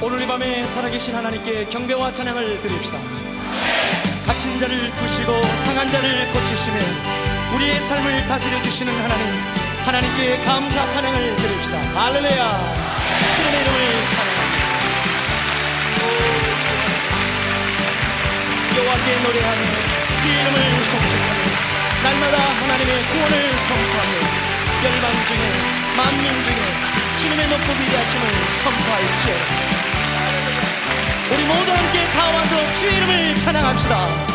오늘 이 밤에 살아계신 하나님께 경배와 찬양을 드립시다. 갇힌 자를 부시고 상한 자를 고치시며 우리의 삶을 다스려 주시는 하나님께 감사 찬양을 드립시다. 할렐루야. 주님의 이름을 찬양합니다. 여호와께 노래하며 그의 이름을 송축하며 날마다 하나님의 구원을 선포하며 열방 중에 만민 중에 주님의 높고 위대하심을 선포할지어다. 우리 모두 함께 다 와서 주의 이름을 찬양합시다.